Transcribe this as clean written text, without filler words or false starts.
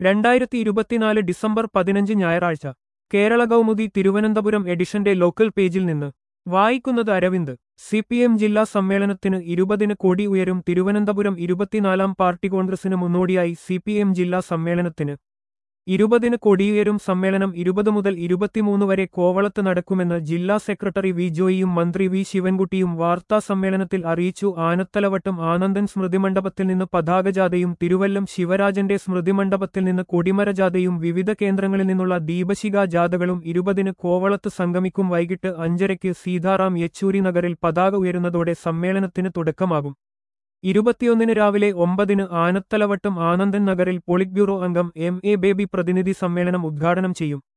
2024 December 15 ഞായറാഴ്ച കേരള കൗമുദി തിരുവനന്തപുരം എഡിഷന്റെ local പേജിൽ നിന്ന് വായിക്കുന്നത് അരവിന്ദ്. CPM ജില്ലാ സമ്മേളനത്തിന് 20-ന് കൊടി ഉയരും. തിരുവനന്തപുരം 24-ാം പാർട്ടി കോൺഗ്രസിന് മുന്നോടിയായി CPM ജില്ലാ സമ്മേളനത്തിന് 20-ന് കൊടിയുയരും. സമ്മേളനം 20 മുതൽ 23 വരെ കോവളത്ത് നടക്കുമെന്ന് ജില്ലാ സെക്രട്ടറി വി ജോയിയും മന്ത്രി വി ശിവൻകുട്ടിയും വാർത്താ സമ്മേളനത്തിൽ അറിയിച്ചു. ആനത്തലവട്ടം ആനന്ദൻ സ്മൃതിമണ്ഡപത്തിൽ നിന്ന് പതാകജാഥയും തിരുവല്ലം ശിവരാജന്റെ സ്മൃതിമണ്ഡപത്തിൽ നിന്ന് കൊടിമരജാഥയും വിവിധ കേന്ദ്രങ്ങളിൽ നിന്നുള്ള ദീപശിഖാ ജാഥകളും 20-ന് കോവളത്ത് സംഗമിക്കും. വൈകിട്ട് 5:30 സീതാറാം യെച്ചൂരി നഗറിൽ പതാക ഉയരുന്നതോടെ സമ്മേളനത്തിന് തുടക്കമാകും. 21-ന് രാവിലെ 9-ന് ആനത്തലവട്ടം ആനന്ദൻ നഗറിൽ പൊളിറ്റ് ബ്യൂറോ അംഗം MA ബേബി പ്രതിനിധി സമ്മേളനം ഉദ്ഘാടനം ചെയ്യും.